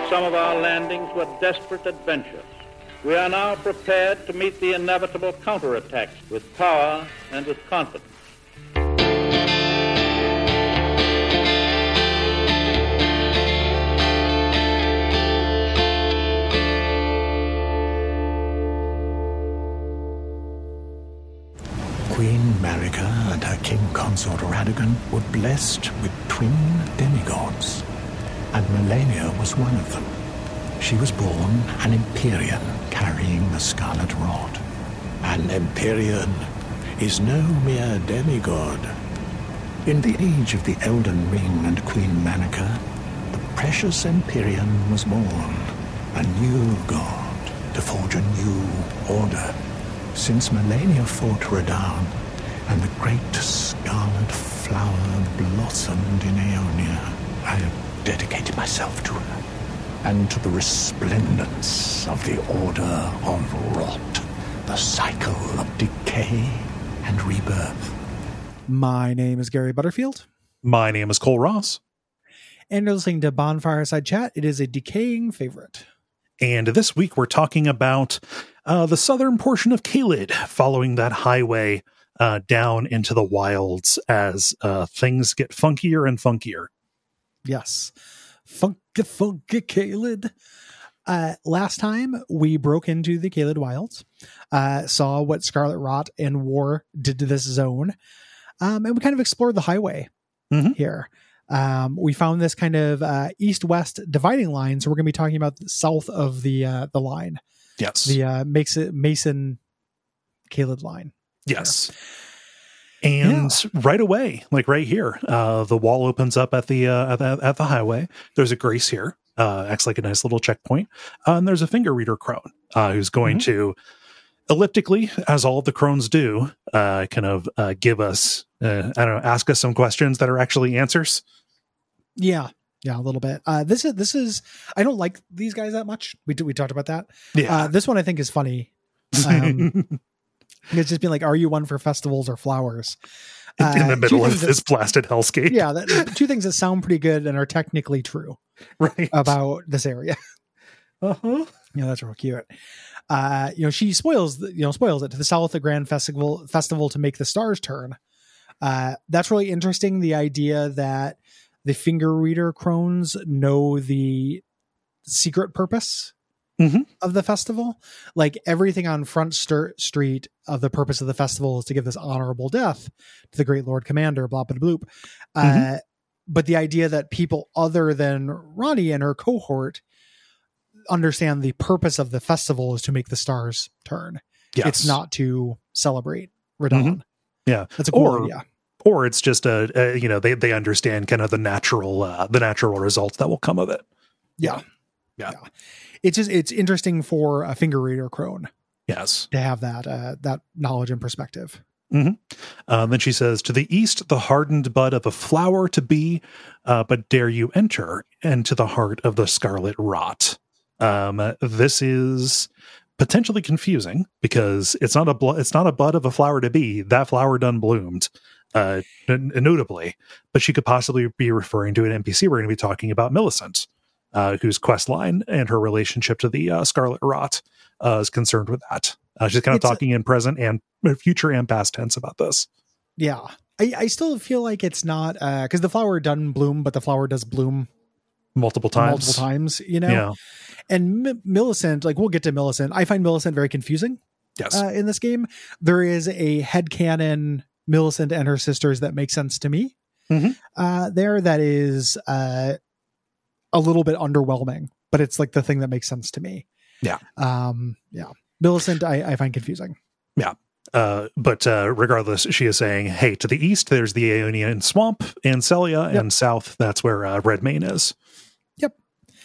some of our landings were desperate adventures. We are now prepared to meet the inevitable counterattacks with power and with confidence. Queen Marika and her king consort Radagon were blessed with twin demigods, and Melania was one of them. She was born an Empyrean carrying the Scarlet Rod. An Empyrean is no mere demigod. In the age of the Elden Ring and Queen Marika, the precious Empyrean was born, a new god to forge a new order. Since Melania fought Radahn, and the great scarlet flower blossomed in Aeonia, I have dedicated myself to her, and to the resplendence of the Order of Rot, the cycle of decay and rebirth. My name is Gary Butterfield. My name is Cole Ross. And you're listening to Bonfireside Chat. It is a decaying favorite. And this week we're talking about the southern portion of Caelid, following that highway down into the wilds as things get funkier and funkier. Yes. Funky Caelid. Last time we broke into the Caelid wilds, saw what Scarlet Rot and War did to this zone, and we kind of explored the highway here. We found this kind of east-west dividing line, so we're going to be talking about the south of the line. Yes, the Mason Caelid line. Yes, and right away, like right here, the wall opens up at the highway. There's a grace here, acts like a nice little checkpoint, and there's a finger reader crone who's going to elliptically, as all of the crones do, kind of give us, ask us some questions that are actually answers. Yeah, a little bit. This is. I don't like these guys that much. We talked about that. Yeah, this one I think is funny. It's just being like, are you one for festivals or flowers? In the middle of this blasted hellscape. Yeah, two things that sound pretty good and are technically true, right, about this area. Yeah, that's real cute. She spoils it to the south, the grand festival to make the stars turn. That's really interesting. The idea that the finger reader crones know the secret purpose of the festival. Like everything on Front Street of the purpose of the festival is to give this honorable death to the great Lord Commander, blah, blah, bloop. But the idea that people other than Ronnie and her cohort understand the purpose of the festival is to make the stars turn. Yes. It's not to celebrate Radahn. Yeah. That's a cool idea. Or it's just they understand kind of the natural results that will come of it. Yeah. It's interesting for a finger reader crone. Yes. To have that knowledge and perspective. Then she says, to the east, the hardened bud of a flower to be, but dare you enter into the heart of the Scarlet Rot. This is potentially confusing because it's not a bud of a flower to be. That flower done bloomed, notably, but she could possibly be referring to an NPC we're going to be talking about, Millicent, whose quest line and her relationship to the Scarlet Rot is concerned with that. She's kind of talking in present and future and past tense about this. Yeah, I still feel like it's not because the flower doesn't bloom, but the flower does bloom multiple times, Yeah. And Millicent, like we'll get to Millicent. I find Millicent very confusing. Yes. In this game, there is a headcanon Millicent and her sisters that makes sense to me. That is a little bit underwhelming, but it's like the thing that makes sense to me. Yeah. Millicent, I find confusing. Yeah. But regardless, she is saying, hey, to the east, there's the Aeonian swamp and Celia, and south, that's where Redmane is. Yep.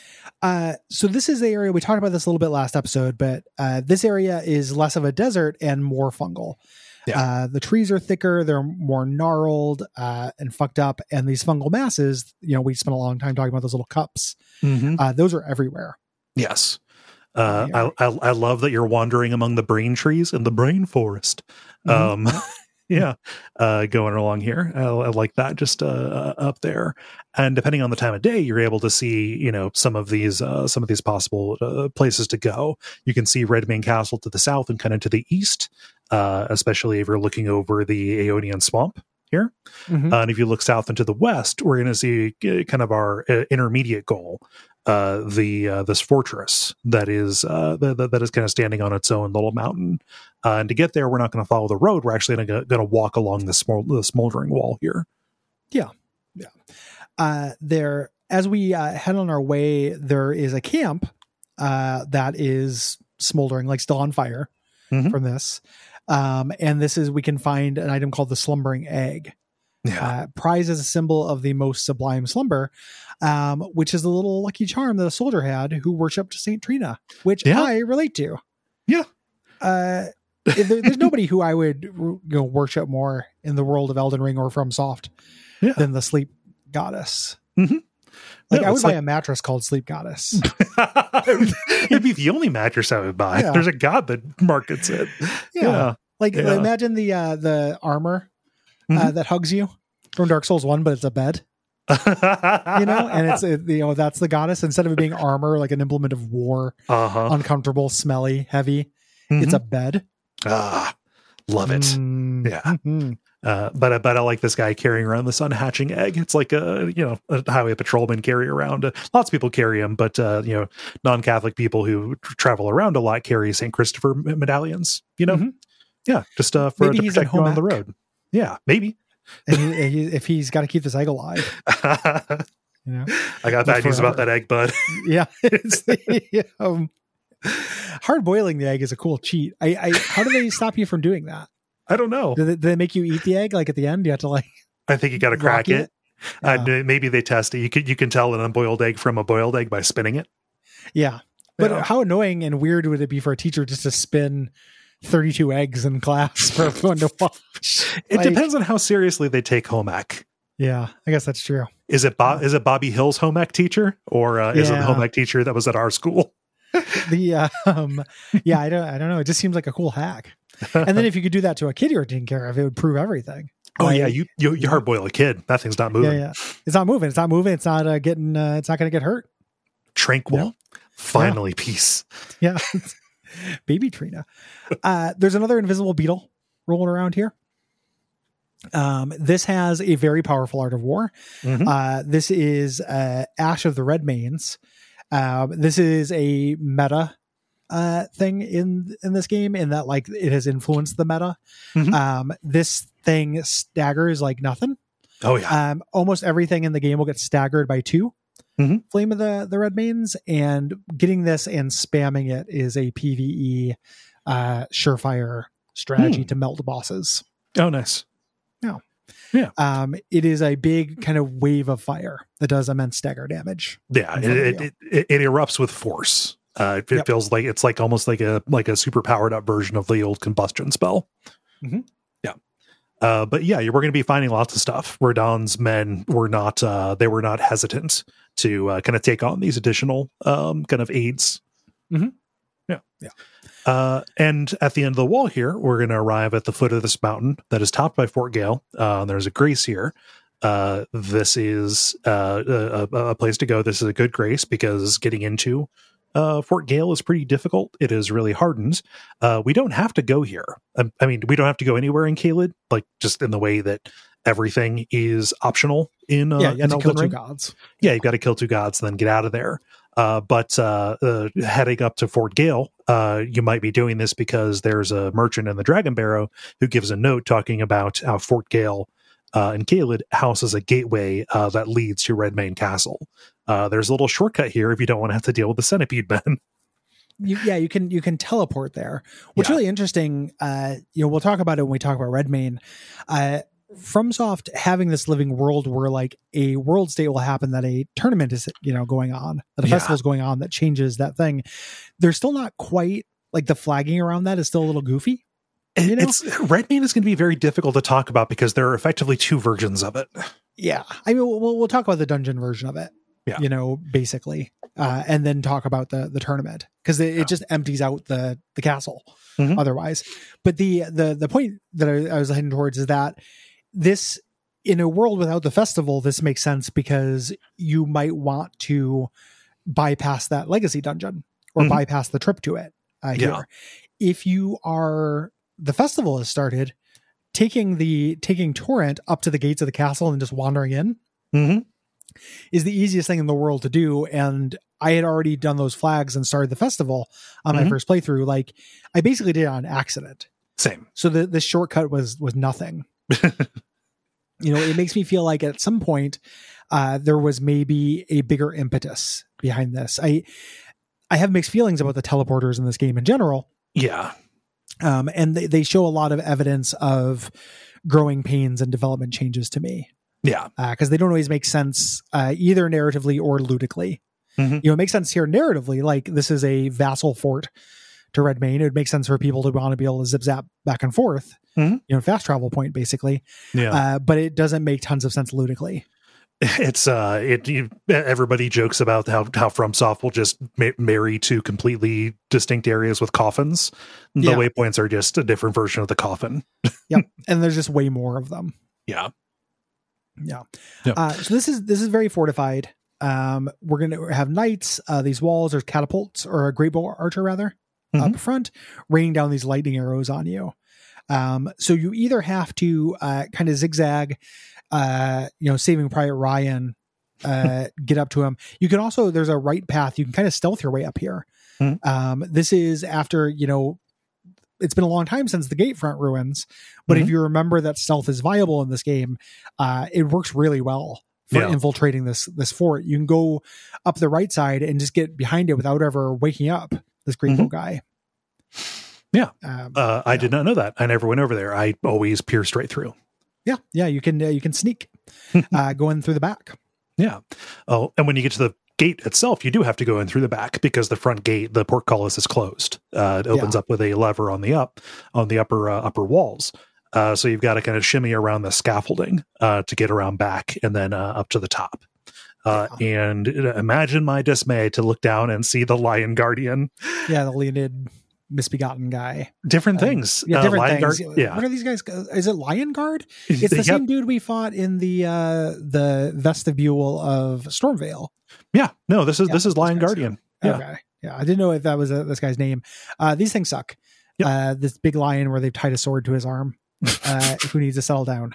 So this is the area, we talked about this a little bit last episode, but this area is less of a desert and more fungal. Yeah. The trees are thicker, they're more gnarled and fucked up, and these fungal masses, we spent a long time talking about those little cups. Those are everywhere. Yes. I love that you're wandering among the brain trees in the brain forest. Yeah, going along here. I like that, just up there. And depending on the time of day, you're able to see, some of these possible places to go. You can see Redmane Castle to the south and kind of to the east, especially if you're looking over the Aeonian Swamp here. And if you look south into the west, we're going to see kind of our intermediate goal, this fortress that is that is kind of standing on its own little mountain. And to get there, we're not going to follow the road. We're actually going to walk along the smoldering wall here. Yeah. There, as we head on our way, there is a camp that is smoldering, like still on fire from this. And we can find an item called the Slumbering Egg. Yeah. Prized as a symbol of the most sublime slumber, which is a little lucky charm that a soldier had who worshipped Saint Trina, which I relate to. Yeah. There's nobody who I would worship more in the world of Elden Ring or FromSoft than the sleep goddess. I would buy a mattress called Sleep Goddess. It'd be the only mattress I would buy. There's a god that markets it. Imagine the armor that hugs you from Dark Souls 1, but it's a bed. And it's that's the goddess. Instead of it being armor, like an implement of war, uncomfortable, smelly, heavy, it's a bed. Love it. But I like this guy carrying around this unhatching egg. It's like a highway patrolman carry around. Lots of people carry them, but non-Catholic people who travel around a lot carry St. Christopher medallions. Just for maybe to he's protect you on the road. Yeah, maybe. And if he's got to keep this egg alive. I got bad news about that egg, bud. Yeah. Hard boiling the egg is a cool cheat. How do they stop you from doing that? I don't know. Do they make you eat the egg like at the end? You have to I think you got to crack it. Maybe they test it. You can tell an unboiled egg from a boiled egg by spinning it. Yeah. But how annoying and weird would it be for a teacher just to spin 32 eggs in class for everyone to watch? It depends on how seriously they take home ec. Yeah, I guess that's true. Is it Bobby Hill's home ec teacher, or is it the home ec teacher that was at our school? I don't know. It just seems like a cool hack. And then if you could do that to a kid you're taking care of, it would prove everything. Oh yeah, you hard boil a kid. That thing's not moving. Yeah, it's not moving. It's not moving. It's not getting. It's not going to get hurt. Tranquil. Finally, peace. Yeah, baby Trina. There's another invisible beetle rolling around here. This has a very powerful art of war. This is Ash of the Redmanes. This is a meta thing in this game, in that it has influenced the meta. This thing staggers like nothing. Oh yeah. Almost everything in the game will get staggered by 2 Flame of the Redmanes, and getting this and spamming it is a PvE surefire strategy to melt the Oh, nice. Yeah. It is a big kind of wave of fire that does immense stagger damage. Yeah, it erupts with force. It feels like it's almost like a super powered up version of the old combustion spell. Yeah. But yeah, we're going to be finding lots of stuff. Radahn's men were not hesitant to kind of take on these additional kind of aids. And at the end of the wall here, we're going to arrive at the foot of this mountain that is topped by Fort Gale. There's a grace here. This is a place to go. This is a good grace because getting into Fort Gale is pretty difficult. It is really hardened. We don't have to go here. I mean, we don't have to go anywhere in Caelid, just in the way that everything is optional in you have to kill 2 Ring. gods. Yeah, you've got to kill 2 gods and then get out of there. But heading up to Fort Gale, you might be doing this because there's a merchant in the Dragon Barrow who gives a note talking about how Fort Gale in Caelid houses a gateway that leads to Redmane Castle. There's a little shortcut here if you don't want to have to deal with the centipede men. You can teleport there. What's really interesting, we'll talk about it when we talk about Redmane. FromSoft having this living world where a world state will happen, that a tournament is going on, that a festival is going on that changes that thing. They're still not quite the flagging around that is still a little goofy. Redmane is going to be very difficult to talk about because there are effectively 2 versions of it. Yeah, I mean we'll talk about the dungeon version of it. you know, basically, and then talk about the tournament, because it just empties out the castle otherwise. But the point that I was heading towards is that this, in a world without the festival, this makes sense because you might want to bypass that legacy dungeon or bypass the trip to it here. If the festival has started, taking Torrent up to the gates of the castle and just wandering in is the easiest thing in the world to do. And I had already done those flags and started the festival on my first playthrough. Like, I basically did it on accident. Same. So the shortcut was nothing. You know, it makes me feel like at some point there was maybe a bigger impetus behind this. I have mixed feelings about the teleporters in this game in general. Yeah. And they show a lot of evidence of growing pains and development changes to me. Yeah. Because they don't always make sense either narratively or ludically. You know, it makes sense here narratively, like this is a vassal fort to Redmane. It would make sense for people to want to be able to zip zap back and forth, you know, fast travel point basically. Yeah. But it doesn't make tons of sense ludically. It's everybody jokes about how FromSoft will just marry two completely distinct areas with coffins. The waypoints are just a different version of the coffin. Yep. And there's just way more of them. Yeah. Yeah. So this is very fortified. We're going to have knights, these walls, there's catapults, or a great bow archer rather, up front, raining down these lightning arrows on you. So you either have to kind of zigzag, you know, Saving Private Ryan, get up to him. You can also, there's a right path. You can kind of stealth your way up here. This is after, you know, it's been a long time since the Gatefront ruins, but if you remember that stealth is viable in this game, it works really well for infiltrating this fort. You can go up the right side and just get behind it without ever waking up this Great Bow guy. Yeah. I did not know that. I never went over there. I always peer straight through. Yeah. You can sneak, go in through the back. Yeah. Oh, and when you get to the gate itself, you do have to go in through the back because the front gate, the portcullis, is closed. It opens up with a lever on the upper walls. So you've got to kind of shimmy around the scaffolding to get around back and then up to the top. And imagine my dismay to look down and see the Lion Guardian. Yeah, the Leonid misbegotten guy. Different things. Different Lion things. Yeah. What are these guys? Is it Lion Guard? It's the same dude we fought in the vestibule of Stormvale. Yeah. No, this is Lion Guardian. Yeah. Okay. Yeah, I didn't know if that was this guy's name. These things suck. This big lion where they've tied a sword to his arm. Who needs to settle down?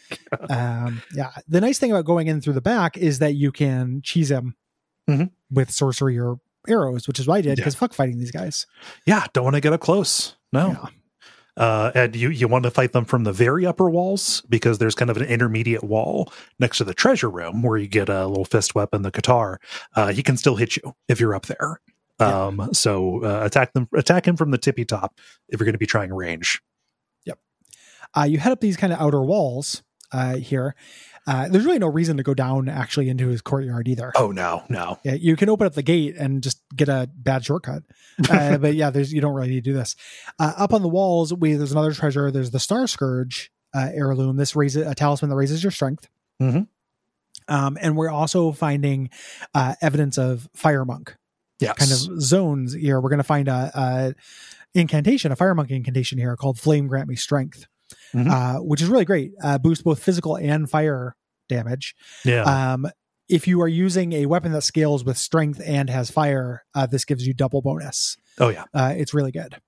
The nice thing about going in through the back is that you can cheese him with sorcery or arrows, which is what I did, because fuck fighting these guys. Yeah, don't want to get up close. No. And you want to fight them from the very upper walls, because there's kind of an intermediate wall next to the treasure room where you get a little fist weapon, the Qatar. He can still hit you if you're up there. So attack him from the tippy top if you're going to be trying range. Yep. You head up these kind of outer walls here. There's really no reason to go down actually into his courtyard either. Oh, no. Yeah, you can open up the gate and just get a bad shortcut. But yeah, you don't really need to do this. Up on the walls, there's another treasure. There's the Star Scourge heirloom. This raises a talisman that raises your strength. And we're also finding evidence of Fire Monk. Yes. Kind of zones here. We're going to find a incantation, a Fire Monk incantation here called Flame Grant Me Strength. Which is really great. Boosts both physical and fire damage. Yeah. If you are using a weapon that scales with strength and has fire, this gives you double bonus. Oh yeah. It's really good.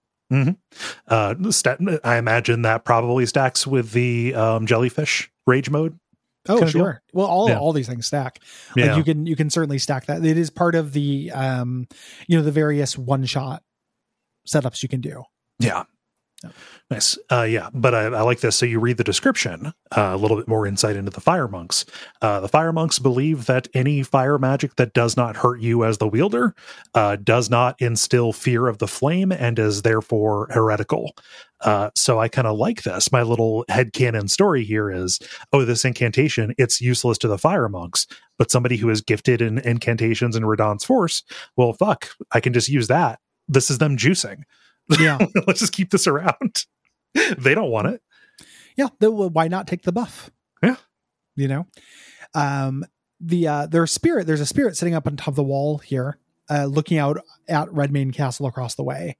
I imagine that probably stacks with the jellyfish rage mode. Oh, sure. Well, all these things stack. Like you can certainly stack that. It is part of the the various one shot setups you can do. Yeah. Nice. But I like this. So you read the description, a little bit more insight into the Fire Monks. The Fire Monks believe that any fire magic that does not hurt you as the wielder does not instill fear of the flame and is therefore heretical. So I kind of like this. My little headcanon story here is, this incantation, it's useless to the Fire Monks, but somebody who is gifted in incantations in Radahn's Force, well, fuck, I can just use that. This is them juicing. Yeah. Let's just keep this around. They don't want it. Yeah. Why not take the buff? Yeah. there's a spirit sitting up on top of the wall here, looking out at Redmane Castle across the way.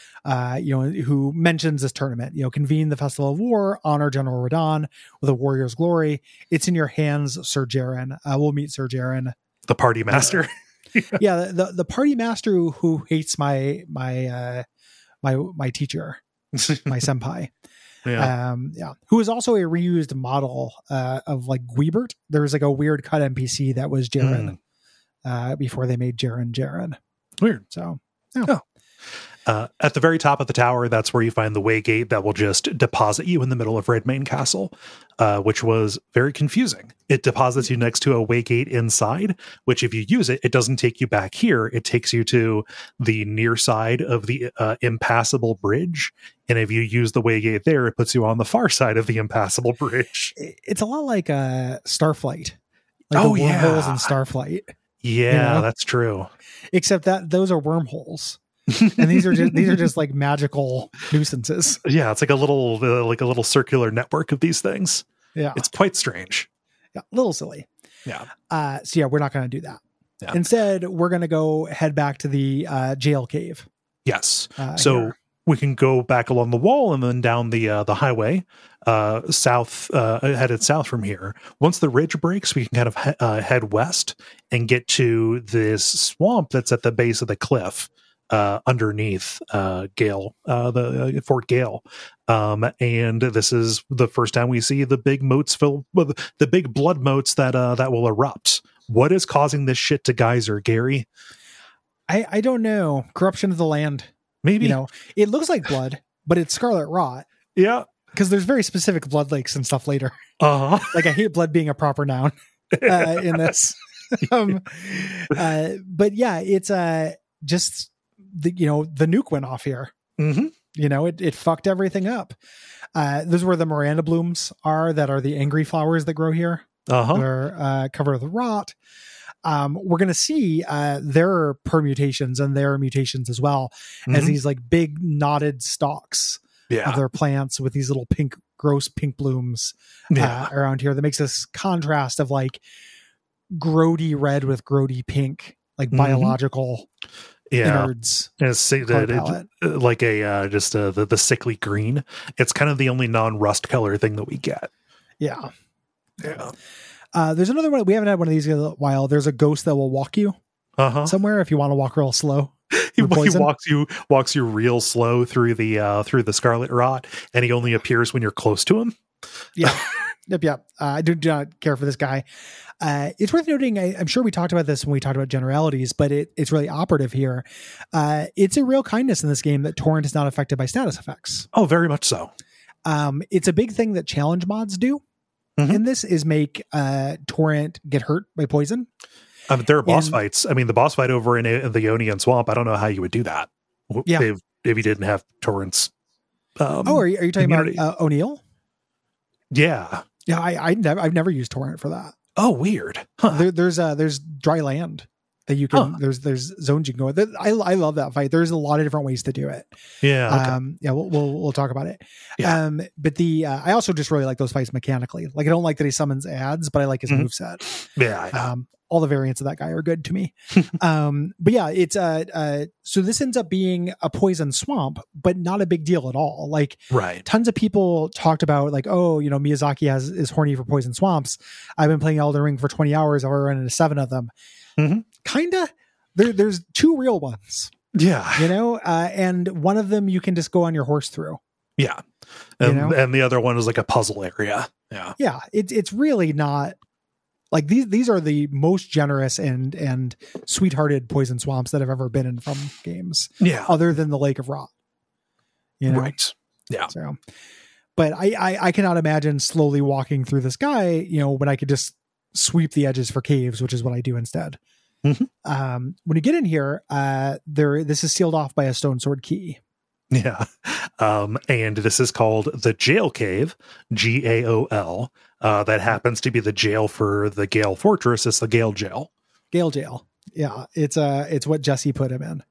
Who mentions this tournament, convene the Festival of War, honor General Radahn with a warrior's glory. It's in your hands, Sir Jaren. We'll meet Sir Jaren, the party master. Yeah, the party master who hates my teacher, my senpai. Who is also a reused model of like Guibert. There was like a weird cut NPC that was Jaren before they made Jaren. Weird. So, at the very top of the tower, that's where you find the way gate that will just deposit you in the middle of Redmane Castle, which was very confusing. It deposits you next to a way gate inside, which if you use it, it doesn't take you back here. It takes you to the near side of the impassable bridge. And if you use the way gate there, it puts you on the far side of the impassable bridge. It's a lot like Starflight. Like the wormholes in Starflight. Yeah, that's true. Except that those are wormholes. And these are just like magical nuisances. Yeah, it's like a little circular network of these things. Yeah, it's quite strange. Yeah, a little silly. Yeah. We're not going to do that. Yeah. Instead, we're going to go head back to the jail cave. Yes. We can go back along the wall and then down the highway south, headed south from here. Once the ridge breaks, we can kind of head west and get to this swamp that's at the base of the cliff. Underneath Gale, the Fort Gale, and this is the first time we see the big moats the big blood moats that will erupt. What is causing this shit to geyser, Gary? I don't know. Corruption of the land. Maybe it looks like blood, but it's scarlet rot. Yeah, because there's very specific blood lakes and stuff later. Like I hate blood being a proper noun in this. But yeah, it's just. The nuke went off here. Mm-hmm. It fucked everything up. Those are where the Miranda blooms are, that are the angry flowers that grow here. They're covered with rot. We're going to see their permutations and their mutations as well, as these like big knotted stalks of their plants with these little gross pink blooms around here. That makes this contrast of like grody red with grody pink, like biological innards. Say that like the sickly green. It's kind of the only non-rust color thing that we get. Yeah. There's another one. We haven't had one of these in a while. There's a ghost that will walk you somewhere if you want to walk real slow. He walks you real slow through the scarlet rot, and he only appears when you're close to him. Yeah. Yep. I do not care for this guy. It's worth noting, I'm sure we talked about this when we talked about generalities, but it's really operative here. It's a real kindness in this game that Torrent is not affected by status effects. Oh, very much so. It's a big thing that challenge mods do. In this is make Torrent get hurt by poison. There are boss fights. I mean, the boss fight over in the Ionian Swamp, I don't know how you would do that. If you didn't have Torrent's. Are you talking about O'Neill? Yeah. Yeah, I've never used Torrent for that. Oh, weird. Huh. There's dry land that you can. There's zones you can go with. I love that fight. There's a lot of different ways to do it. Yeah. Okay. We'll talk about it. Yeah. But I also just really like those fights mechanically. Like I don't like that he summons ads, but I like his moveset. Yeah. All the variants of that guy are good to me. But yeah, it's so this ends up being a poison swamp, but not a big deal at all. Like tons of people talked about like, Miyazaki is horny for poison swamps. I've been playing Elden Ring for 20 hours. I've already run into 7 of them. Kinda. There's 2 real ones. Yeah. And one of them you can just go on your horse through. Yeah. And the other one is like a puzzle area. Yeah. Yeah. It's really not. Like these are the most generous and sweethearted poison swamps that have ever been in from games. Yeah. Other than the Lake of Rot. Right. Yeah. So, but I cannot imagine slowly walking through the sky, when I could just sweep the edges for caves, which is what I do instead. When you get in here, this is sealed off by a stone sword key. Yeah. And this is called the Jail Cave, Gaol. That happens to be the jail for the Gale Fortress. It's the Gale Jail. Gale Jail. Yeah. It's what Jesse put him in.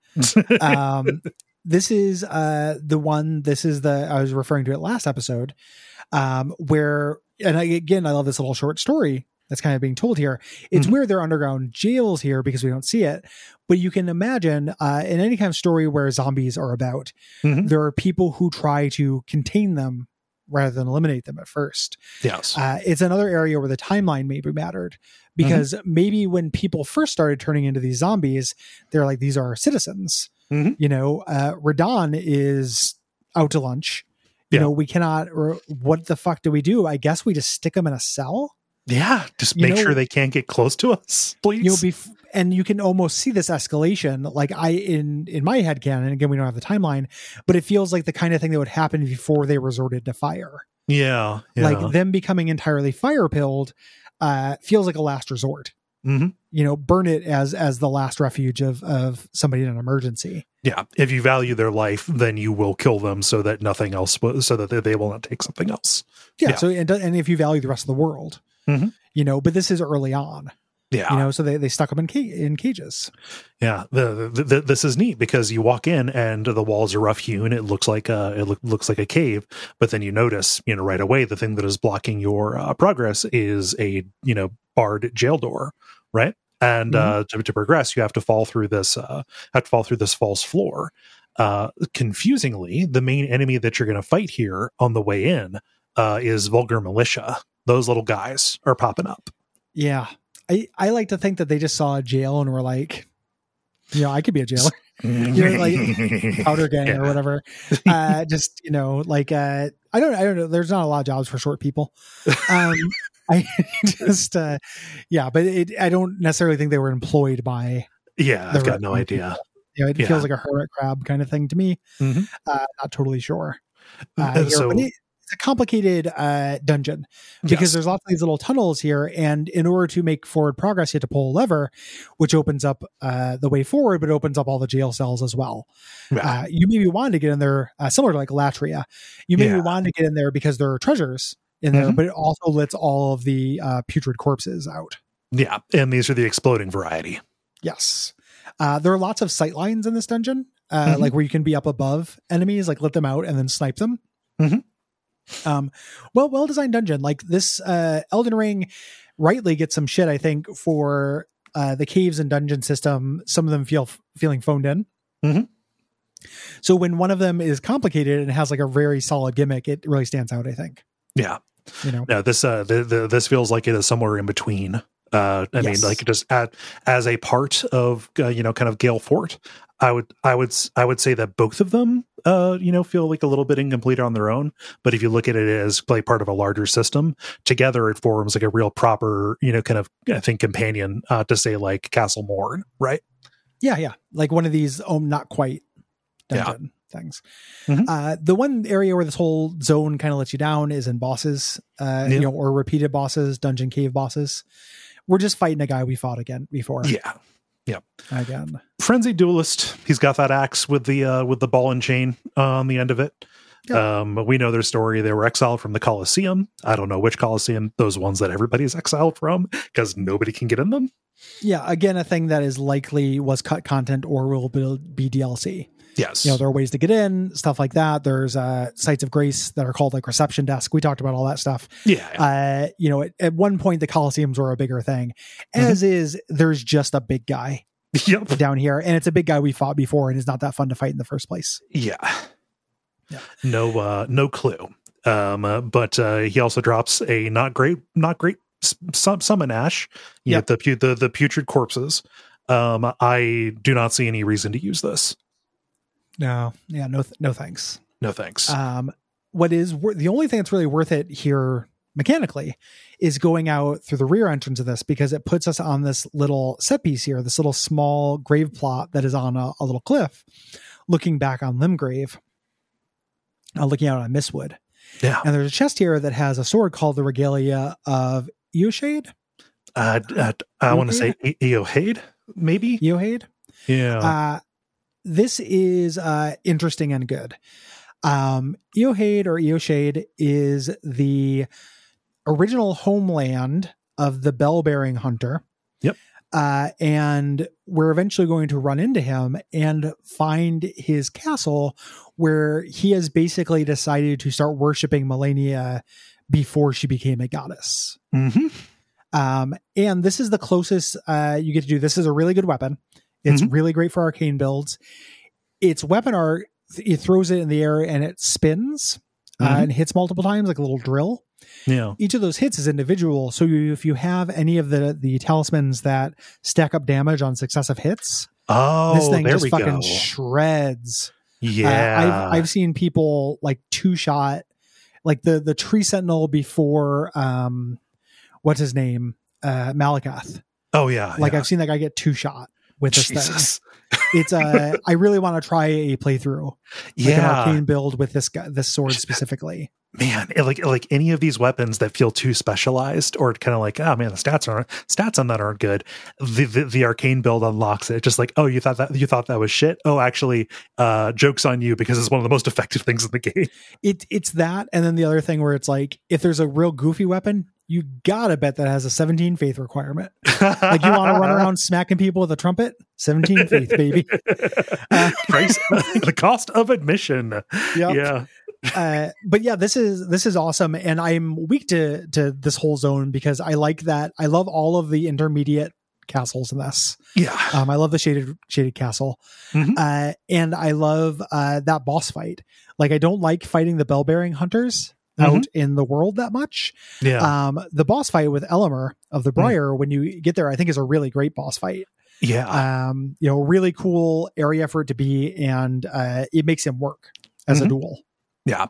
This is the one, I was referring to it last episode, where, and I love this little short story that's kind of being told here. It's weird they're underground jails here because we don't see it, but you can imagine in any kind of story where zombies are about, there are people who try to contain them rather than eliminate them at first. Yes. It's another area where the timeline maybe mattered, because maybe when people first started turning into these zombies, they're like, these are citizens. You know, Radon is out to lunch. You know, we cannot, or what the fuck do we do? I guess we just stick them in a cell. Yeah, just make sure they can't get close to us, please. You know, and you can almost see this escalation. Like in my head canon, again, we don't have the timeline, but it feels like the kind of thing that would happen before they resorted to fire. Yeah. Like them becoming entirely fire pilled feels like a last resort. You know, burn it as the last refuge of somebody in an emergency. Yeah. If you value their life, then you will kill them so that nothing else, so that they will not take something else. Yeah. So, and if you value the rest of the world, you know, but this is early on. Yeah. You know, so they stuck them in cages. Yeah. This is neat because you walk in and the walls are rough hewn. It looks like looks like a cave, but then you notice, you know, right away, the thing that is blocking your progress is a, you know, barred jail door. Right. And to progress, you have to fall through this false floor. Confusingly, the main enemy that you're going to fight here on the way in is Vulgar Militia. Those little guys are popping up. Yeah. I like to think that they just saw a jail and were like, you know, I could be a jailer. You know, like Powder Gang or whatever. Just, you know, like I don't know. There's not a lot of jobs for short people. I just, but I don't necessarily think they were employed by. Yeah, I've got no idea. You know, it feels like a hermit crab kind of thing to me. Not totally sure. But it's a complicated dungeon because there's lots of these little tunnels here, and in order to make forward progress, you have to pull a lever, which opens up the way forward, but opens up all the jail cells as well. You maybe wanted to get in there, similar to like Latria. You maybe wanted to get in there because there are treasures in there, but it also lets all of the putrid corpses out. Yeah, and these are the exploding variety. Yes. There are lots of sight lines in this dungeon, like where you can be up above enemies, like let them out and then snipe them. Well-designed dungeon. Like this Elden Ring rightly gets some shit, I think, for the caves and dungeon system. Some of them feeling phoned in. So when one of them is complicated and has like a very solid gimmick, it really stands out, I think. Yeah. You know, no, this feels like it is somewhere in between. I mean, like just as a part of you know, kind of Gale Fort, I would say that both of them you know, feel like a little bit incomplete on their own. But if you look at it as like part of a larger system, together it forms like a real proper, you know, kind of, I think, companion to say like Castle Morn, right? Yeah, like one of these not quite dungeon things. The one area where this whole zone kind of lets you down is in bosses, you know, or repeated bosses, dungeon cave bosses. We're just fighting a guy we fought again before. Yeah. Again. Frenzied Duelist. He's got that axe with the ball and chain on the end of it. We know their story. They were exiled from the Colosseum. I don't know which Colosseum, those ones that everybody's exiled from because nobody can get in them. Yeah. Again, a thing that is likely was cut content or will be DLC. Yes. You know, there are ways to get in, stuff like that. There's sites of grace that are called like reception desk. We talked about all that stuff. Yeah. You know, at one point the Colosseums were a bigger thing, as is there's just a big guy down here. And it's a big guy we fought before and is not that fun to fight in the first place. Yeah. No clue. But he also drops a not great summon ash. You get the putrid corpses. I do not see any reason to use this. No. Yeah. No thanks. No thanks. What is the only thing that's really worth it here mechanically is going out through the rear entrance of this, because it puts us on this little set piece here, this little small grave plot that is on a little cliff, looking back on Limgrave, looking out on Mistwood. Yeah. And there's a chest here that has a sword called the Regalia of Eoshade. I want to say Eohade, maybe. Eohade. Yeah. This is interesting and good. Eohade or Eoshade is the original homeland of the bell-bearing hunter. Yep. And we're eventually going to run into him and find his castle, where he has basically decided to start worshiping Malenia before she became a goddess. And this is the closest you get to do. This is a really good weapon. It's really great for arcane builds. Its weapon art, it throws it in the air and it spins and hits multiple times like a little drill. Yeah. Each of those hits is individual. So if you have any of the talismans that stack up damage on successive hits, this thing just fucking shreds. Yeah. I've seen people like 2-shot, like the tree sentinel before, what's his name? Malakath. Oh yeah. Like yeah. I've seen that guy get 2-shot with this Jesus. thing. It's I really want to try a playthrough. Like an arcane build with this sword specifically. Man, like any of these weapons that feel too specialized or kind of like, oh man, the stats on that aren't good. The arcane build unlocks it. Just like, oh, you thought that was shit. Oh, actually, joke's on you because it's one of the most effective things in the game. It's that, and then the other thing where it's like, if there's a real goofy weapon, you gotta bet that has a 17 faith requirement. Like you want to run around smacking people with a trumpet? 17 faith, baby. Price, the cost of admission. Yep. Yeah. But yeah, this is awesome, and I'm weak to this whole zone because I like that. I love all of the intermediate castles in this. Yeah. I love the shaded castle, and I love that boss fight. Like I don't like fighting the bell-bearing hunters out in the world that much. Yeah. The boss fight with Elemer of the Briar when you get there, I think is a really great boss fight. Yeah. Really cool area for it to be, and it makes him work as a duel. Yeah.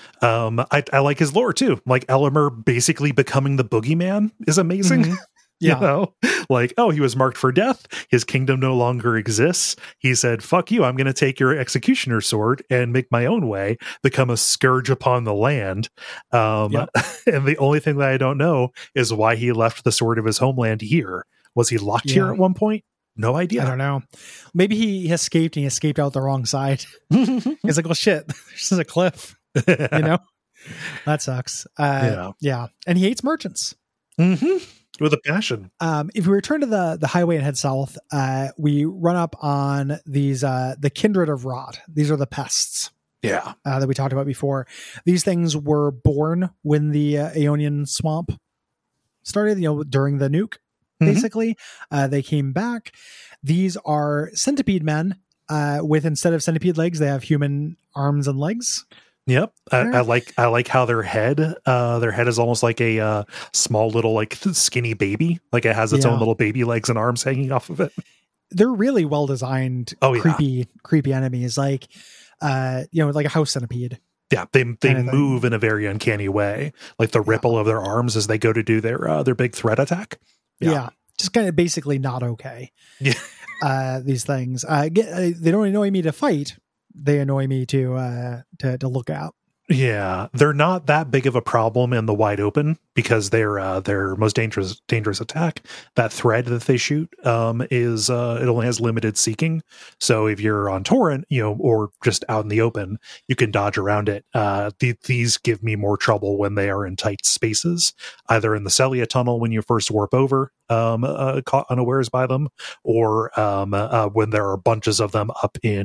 I like his lore too. Like Elemer basically becoming the boogeyman is amazing. Yeah. You know, like, oh, he was marked for death. His kingdom no longer exists. He said, fuck you. I'm going to take your executioner sword and make my own way, become a scourge upon the land. And the only thing that I don't know is why he left the sword of his homeland here. Was he locked here at one point? No idea. I don't know. Maybe he escaped and he escaped out the wrong side. He's like, well, shit, this is a cliff. You know, that sucks. Yeah. And he hates merchants. With a passion. If we return to the highway and head south, we run up on these, the Kindred of Rot. These are the pests. Yeah. That we talked about before. These things were born when the Aeonian swamp started, during the nuke. Basically, they came back. These are centipede men with, instead of centipede legs, they have human arms and legs. Yep. I like how their head is almost like a small little like skinny baby. Like it has its own little baby legs and arms hanging off of it. They're really well designed, creepy enemies, like like a house centipede. Yeah, they move in a very uncanny way, like the ripple of their arms as they go to do their big threat attack. Yeah, just kind of basically not okay. Yeah, these things. They don't annoy me to fight. They annoy me to look at. Yeah, they're not that big of a problem in the wide open because their most dangerous attack, that thread that they shoot, is it only has limited seeking. So if you're on torrent, or just out in the open, you can dodge around it. These give me more trouble when they are in tight spaces, either in the Celia tunnel when you first warp over, caught unawares by them, or when there are bunches of them up in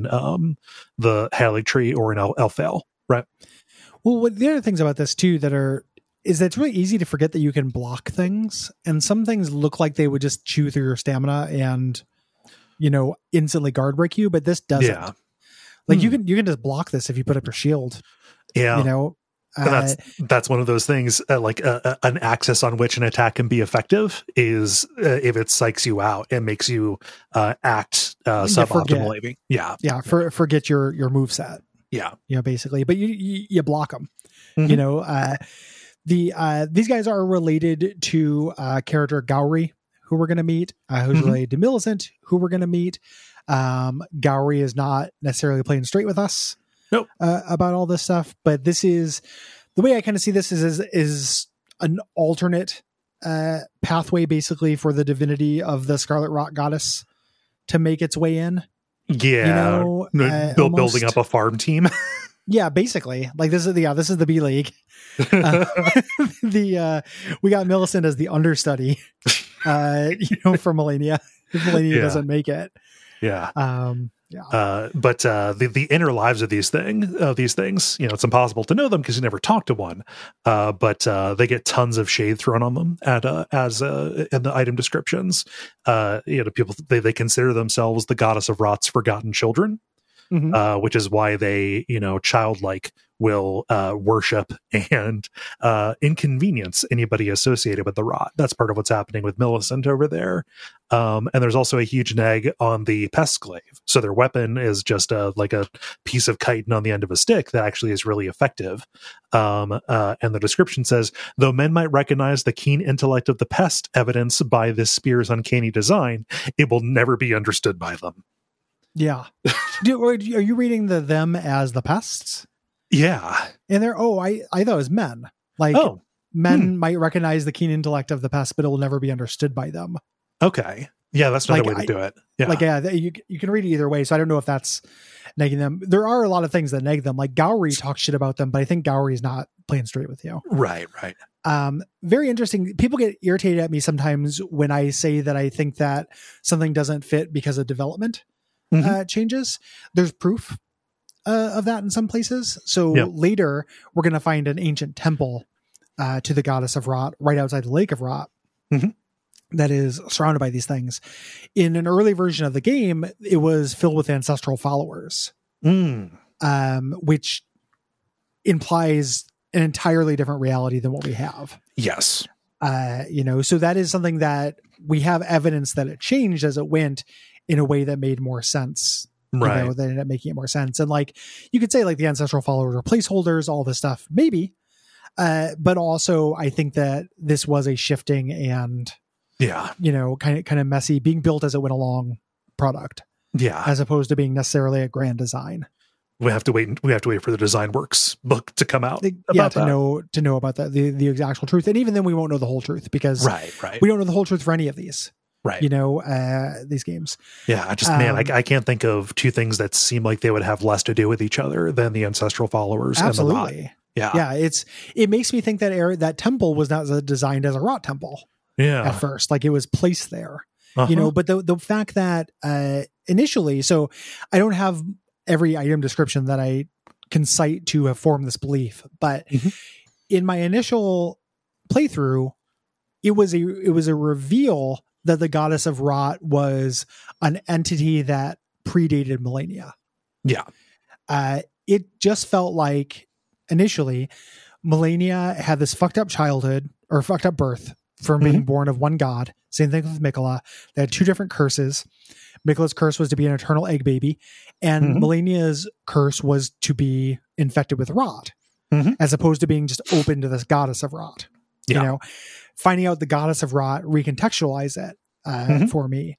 the Haligtree or in Elfale, right? Well, the other things about this too is that it's really easy to forget that you can block things, and some things look like they would just chew through your stamina and, instantly guard break you, but this doesn't. Yeah. Like you can just block this if you put up your shield. Yeah. That's one of those things. An axis on which an attack can be effective is if it psychs you out and makes you act suboptimally. Yeah. Forget your moveset. Yeah. Basically, but you block them. These guys are related to character Gowry, who we're going to meet, who's related to Millicent, who we're going to meet. Gowry is not necessarily playing straight with us about all this stuff, but this is the way I kind of see this is an alternate pathway basically for the divinity of the Scarlet Rot goddess to make its way in. Yeah, building up a farm team. Yeah, basically, like this is the B League. We got Millicent as the understudy, for Melania. If Melania doesn't make it, But the inner lives of these things, it's impossible to know them because you never talk to one. But they get tons of shade thrown on them in the item descriptions. People they consider themselves the goddess of Rot's forgotten children, which is why they, childlike will worship and inconvenience anybody associated with the Rot. That's part of what's happening with Millicent over there. And there's also a huge neg on the Pestglaive. So their weapon is just like a piece of chitin on the end of a stick that actually is really effective. And the description says, though men might recognize the keen intellect of the pest evidence by this spear's uncanny design, it will never be understood by them. Yeah. Are you reading them as the pests? Yeah. And they're, I thought it was men. Men might recognize the keen intellect of the pest, but it will never be understood by them. Okay. Yeah, that's another way to do it. Yeah. You can read it either way. So I don't know if that's negging them. There are a lot of things that neg them. Like Gowry talks shit about them, but I think Gowry is not playing straight with you. Right. Very interesting. People get irritated at me sometimes when I say that I think that something doesn't fit because of development changes. There's proof of that in some places. So later we're going to find an ancient temple to the goddess of Rot right outside the Lake of Rot that is surrounded by these things. In an early version of the game, it was filled with ancestral followers, which implies an entirely different reality than what we have. Yes. So that is something that we have evidence that it changed as it went in a way that made more sense. That ended up making it more sense. And you could say the ancestral followers are placeholders, all this stuff, maybe. But also I think that this was a shifting and kind of messy, being built as it went along product. Yeah. As opposed to being necessarily a grand design. We have to wait for the Design Works book to come out. To know about that, the actual truth. And even then we won't know the whole truth because we don't know the whole truth for any of these. Right. These games. Yeah. I can't think of two things that seem like they would have less to do with each other than the ancestral followers. Absolutely. And the Rot. Yeah. It makes me think that that temple was not designed as a Rot temple. Yeah. At first, it was placed there, but the fact that, initially, so I don't have every item description that I can cite to have formed this belief, but in my initial playthrough, it was a reveal that the goddess of Rot was an entity that predated Malenia. Yeah. It just felt like initially Malenia had this fucked up childhood or fucked up birth from being born of one god. Same thing with Miquella. They had two different curses. Miquella's curse was to be an eternal egg baby, and Malenia's curse was to be infected with Rot, as opposed to being just open to this goddess of Rot. Yeah. Finding out the goddess of Rot recontextualize it for me.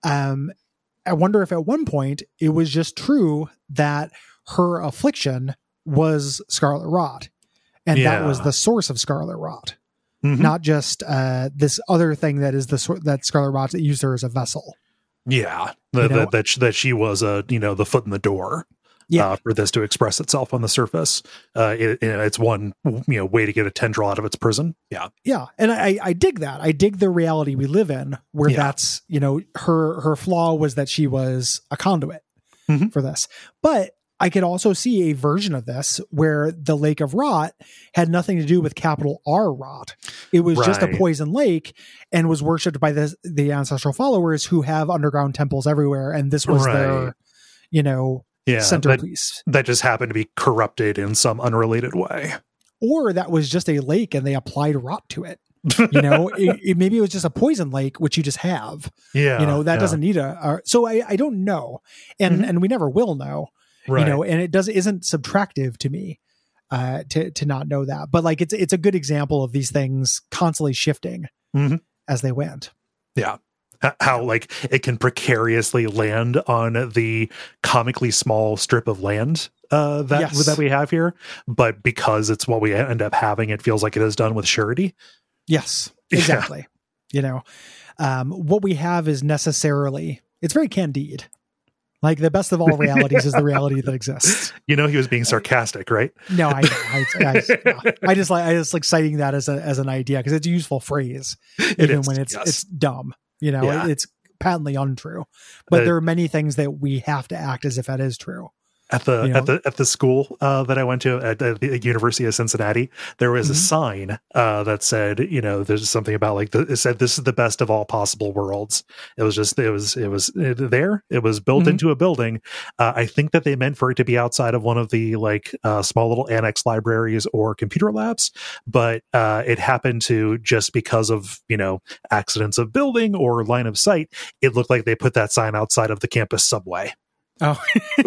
I wonder if at one point it was just true that her affliction was Scarlet Rot, and that was the source of Scarlet Rot, not just this other thing that is that Scarlet Rot that used her as a vessel. Yeah, that she was the foot in the door. For this to express itself on the surface. It's one way to get a tendril out of its prison. Yeah. And I dig that. I dig the reality we live in where that's, her flaw was that she was a conduit for this. But I could also see a version of this where the Lake of Rot had nothing to do with capital R Rot. It was just a poison lake and was worshipped by the ancestral followers who have underground temples everywhere. And this was their, centerpiece. That just happened to be corrupted in some unrelated way. Or that was just a lake and they applied Rot to it. Maybe it was just a poison lake, which you just have. Yeah. That doesn't need so I don't know. And we never will know. Right. And it isn't subtractive to me to not know that. But it's a good example of these things constantly shifting as they went. Yeah. How it can precariously land on the comically small strip of land that we have here, but because it's what we end up having, it feels like it is done with surety. Yes, exactly. What we have is necessarily, it's very Candide. The best of all realities is the reality that exists. He was being sarcastic, right? No, I just like citing that as an idea because it's a useful phrase, even when it's dumb. It's patently untrue. But there are many things that we have to act as if that is true. At the school that I went to at the University of Cincinnati, there was a sign that said, there's something about like it said, "This is the best of all possible worlds." It was built into a building. I think that they meant for it to be outside of one of the small little annex libraries or computer labs, but it happened to, just because of accidents of building or line of sight, it looked like they put that sign outside of the campus subway. Oh,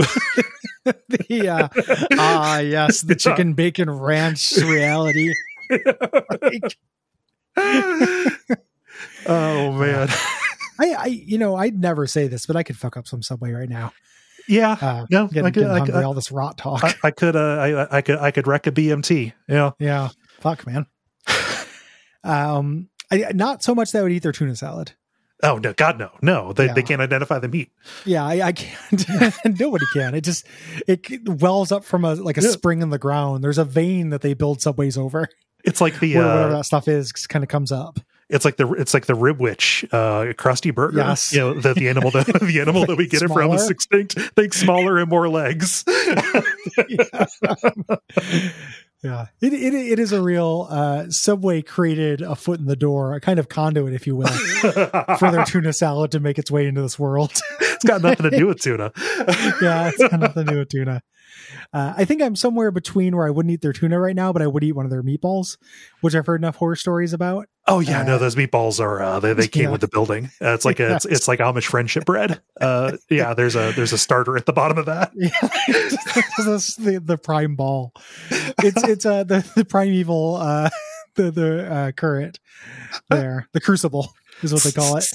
yes, the chicken bacon ranch reality. Oh man, I'd never say this, but I could fuck up some Subway right now. Yeah, getting hungry, all this rot talk. I could wreck a BMT. Yeah. Fuck, man. Not so much that I would eat their tuna salad. Oh no, God, no! They can't identify the meat. Yeah, I can't. Nobody can. It wells up from a spring in the ground. There's a vein that they build Subways over. It's like the whatever that stuff is, kind of comes up. It's like the Rib Witch, Krusty Burger. Yes. The animal that we get it from is extinct. Think smaller and more legs. Yeah, it is a real Subway created a foot in the door, a kind of conduit, if you will, for their tuna salad to make its way into this world. It's got nothing to do with tuna. Yeah, it's got nothing to do with tuna. I think I'm somewhere between where I wouldn't eat their tuna right now, but I would eat one of their meatballs, which I've heard enough horror stories about. Oh yeah, no, those meatballs are they came with the building. It's like it's like Amish friendship bread. Yeah, there's a starter at the bottom of that. Yeah, the prime ball. It's the primeval the current there, the crucible is what they call it.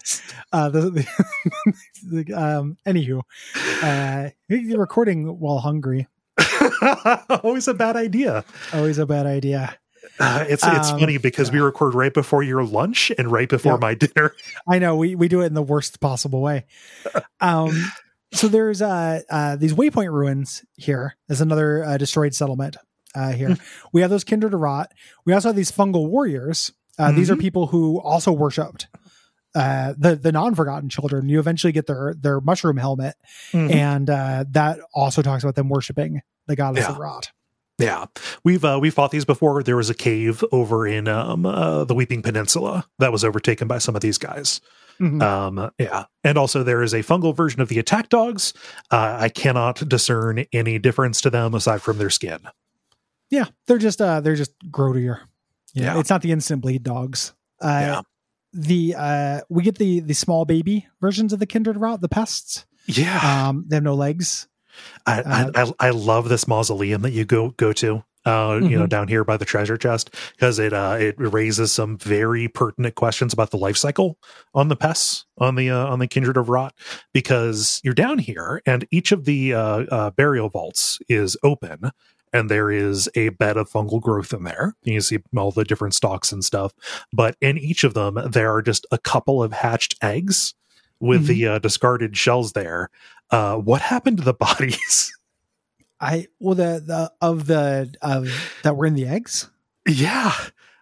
Anywho, you're recording while hungry. Always a bad idea. Always a bad idea. It's funny because we record right before your lunch and right before my dinner. I know we do it in the worst possible way. So there's these Waypoint ruins here. There's another destroyed settlement here. We have those kindred to rot. We also have these fungal warriors. These are people who also worshipped the non-forgotten children. You eventually get their mushroom helmet, and that also talks about them worshiping the goddess of rot. Yeah, we've fought these before. There was a cave over in the Weeping Peninsula that was overtaken by some of these guys. Yeah, and also there is a fungal version of the attack dogs. I cannot discern any difference to them aside from their skin. Yeah, they're just grodier. Yeah, it's not the instant bleed dogs. We get the small baby versions of the kindred rot, the pests. Yeah, they have no legs. I love this mausoleum that you go to, down here by the treasure chest, because it raises some very pertinent questions about the life cycle on the pests on the kindred of rot, because you're down here and each of the burial vaults is open. And there is a bed of fungal growth in there. You can see all the different stalks and stuff. But in each of them, there are just a couple of hatched eggs with the discarded shells there. What happened to the bodies? That were in the eggs? Yeah.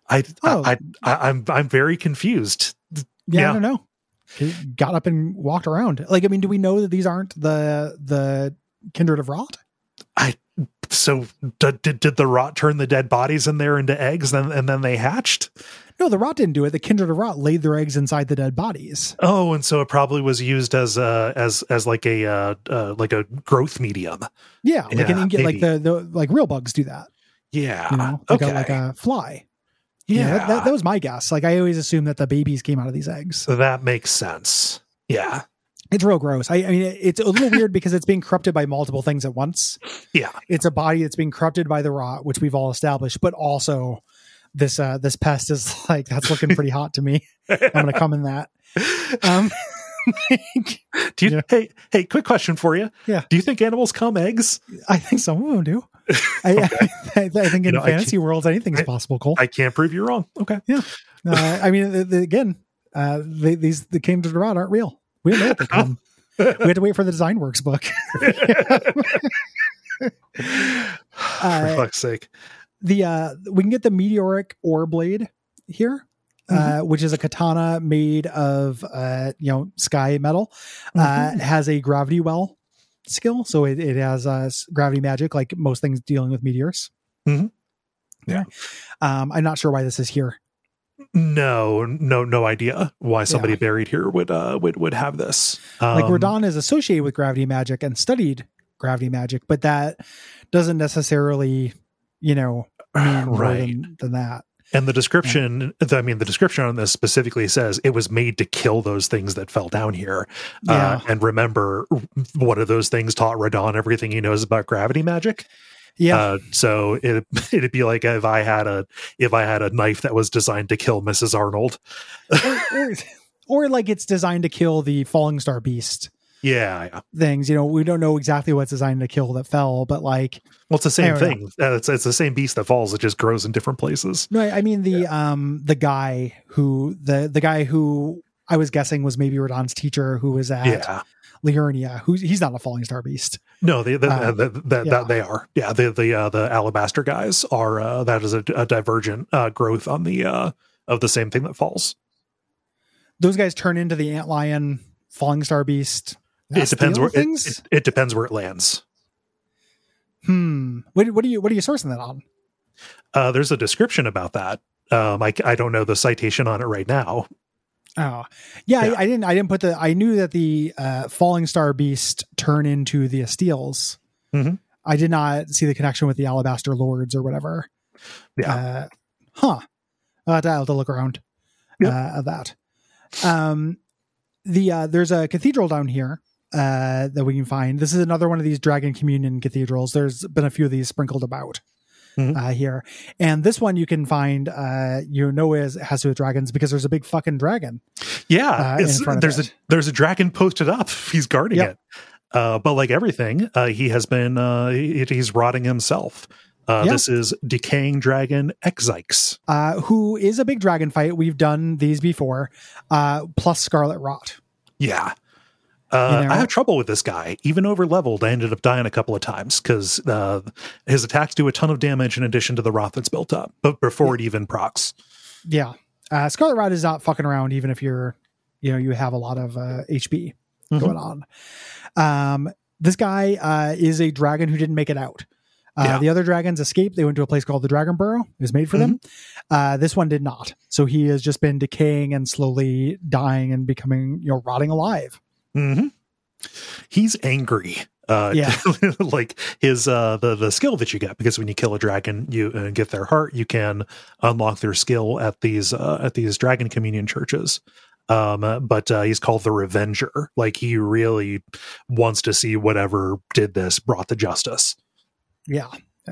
I'm very confused. Yeah, I don't know. He got up and walked around. Do we know that these aren't the kindred of rot? So did the rot turn the dead bodies in there into eggs and then they hatched? No, the rot didn't do it. The kindred of rot laid their eggs inside the dead bodies. Oh, and so it probably was used as like a growth medium. Yeah, like the real bugs do that. Yeah, like a fly. Yeah, that was my guess. I always assumed that the babies came out of these eggs. So that makes sense. Yeah. It's real gross. I mean, it's a little weird because it's being corrupted by multiple things at once. Yeah. It's a body that's being corrupted by the rot, which we've all established, but also this pest is that's looking pretty hot to me. I'm going to come in that. Hey, quick question for you. Yeah. Do you think animals come eggs? I think some of them do. I think in fantasy worlds, anything's possible, Cole. I can't prove you wrong. Okay. Yeah. I mean, the kindred rot aren't real. We don't know what they come. We had to wait for the Design Works book. For fuck's sake. We can get the meteoric ore blade here. which is a katana made of sky metal, has a gravity well skill, so it has gravity magic like most things dealing with meteors. Yeah. I'm not sure why this is here. No idea why somebody buried here would have this. Like Radahn is associated with gravity magic and studied gravity magic, but that doesn't necessarily, mean more than that. And the description, the description on this specifically says it was made to kill those things that fell down here. And remember, one of those things taught Radahn everything he knows about gravity magic. Yeah. So it'd be like if I had a knife that was designed to kill Mrs. Arnold, or like it's designed to kill the falling star beast. Yeah. Things, we don't know exactly what's designed to kill that fell, but like, well, it's the same thing. It's the same beast that falls. It just grows in different places. No, I mean the guy who I was guessing was maybe Radahn's teacher, who was at Liurnia. He's not a falling star beast. No, they are. Yeah, the alabaster guys are. That is a divergent growth on the of the same thing that falls. Those guys turn into the antlion falling star beast. It depends where it depends where it lands. What are you sourcing that on? There's a description about that. I don't know the citation on it right now. Oh, yeah. I didn't put I knew that the falling star beast turn into the Astiles. I did not see the connection with the alabaster lords or whatever. Yeah. I'll have to look around at that. There's a cathedral down here that we can find. This is another one of these Dragon Communion cathedrals. There's been a few of these sprinkled about here, and this one you can find. Has to do with dragons because there's a big fucking dragon. Yeah, there's a dragon posted up. He's guarding it. But like everything, he has been he's rotting himself. This is Decaying Dragon Exyx, who is a big dragon fight. We've done these before, plus Scarlet Rot. Yeah. I have trouble with this guy. Even over leveled, I ended up dying a couple of times because his attacks do a ton of damage in addition to the rot that's built up, but before it even procs. Yeah. Scarlet Rot is not fucking around, even if you have a lot of HP going on. This guy is a dragon who didn't make it out. The other dragons escaped. They went to a place called the Dragon Burrow. It was made for them. This one did not. So he has just been decaying and slowly dying and becoming, rotting alive. He's angry. Like his the skill that you get, because when you kill a dragon, you get their heart, you can unlock their skill at these Dragon Communion churches. But he's called the Revenger. Like he really wants to see whatever did this brought to justice. Yeah.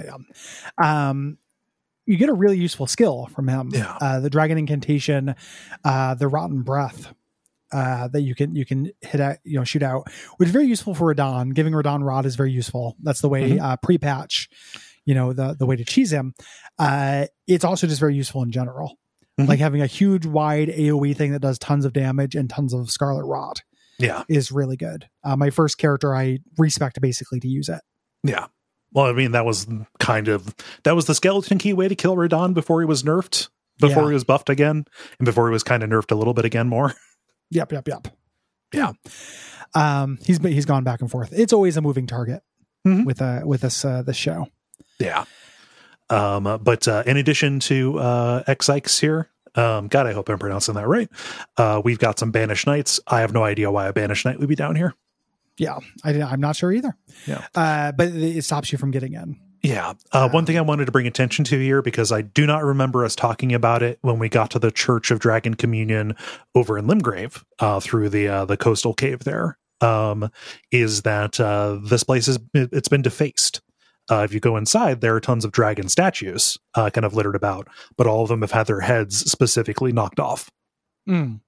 You get a really useful skill from him. The Dragon Incantation, the Rotten Breath. That you can hit at, shoot out, which is very useful for Radahn. Giving Radahn Rod is very useful. That's the way pre-patch, the way to cheese him. It's also just very useful in general. Like having a huge wide AoE thing that does tons of damage and tons of Scarlet Rot. Is really good. My first character I respect basically to use it. Yeah. Well, I mean, that was the skeleton key way to kill Radahn before he was nerfed, before he was buffed again, and before he was kind of nerfed a little bit again more. Yep. Yeah. He's gone back and forth. It's always a moving target with this show. Yeah. But in addition to Exyx here, God, I hope I'm pronouncing that right. We've got some Banished Knights. I have no idea why a Banished Knight would be down here. Yeah, I'm not sure either. Yeah. But it stops you from getting in. Yeah. One thing I wanted to bring attention to here, because I do not remember us talking about it when we got to the Church of Dragon Communion over in Limgrave, through the coastal cave there, is that this place it's been defaced. If you go inside, there are tons of dragon statues kind of littered about, but all of them have had their heads specifically knocked off. Some,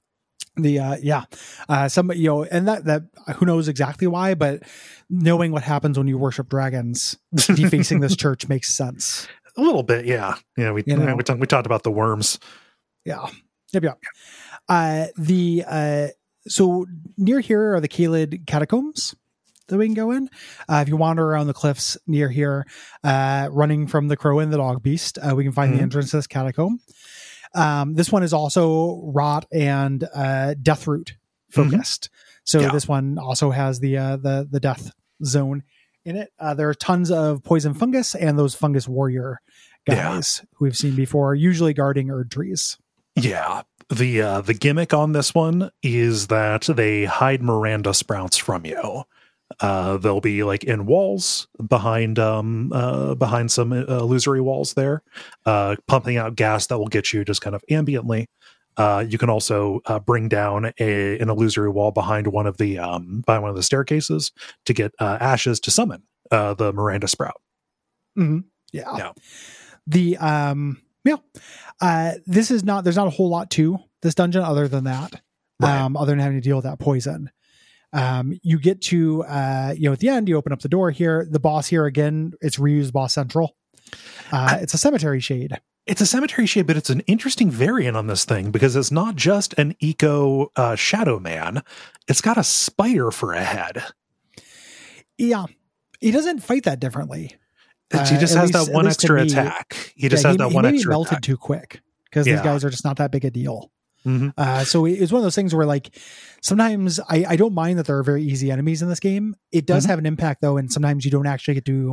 and that who knows exactly why, but knowing what happens when you worship dragons, defacing this church makes sense. A little bit. Yeah. Yeah. We talked about the worms. Yeah. Yep. So near here are the Caelid catacombs that we can go in. If you wander around the cliffs near here, running from the crow and the dog beast, we can find the entrance to this catacomb. This one is also rot and Deathroot focused. So this one also has the death zone in it. There are tons of poison fungus and those fungus warrior guys who we've seen before, usually guarding Erd trees. Yeah. The gimmick on this one is that they hide Miranda sprouts from you. They'll be like in walls behind some illusory walls there, pumping out gas that will get you just kind of ambiently. You can also bring down an illusory wall behind one of the staircases to get ashes to summon the Miranda sprout. Mm-hmm. Yeah. This is not. There's not a whole lot to this dungeon other than that. Right. Other than having to deal with that poison. You get to at the end, you open up the door here. The boss here again, it's reused boss central. It's a cemetery shade. It's a cemetery shade, but it's an interesting variant on this thing because it's not just an eco shadow man. It's got a spider for a head. Yeah. He doesn't fight that differently. He just has that one extra attack. He just has that one extra melted attack. too quick because these guys are just not that big a deal. Mm-hmm. So it's one of those things where like sometimes I don't mind that there are very easy enemies in this game. It does have an impact though, and sometimes you don't actually get to,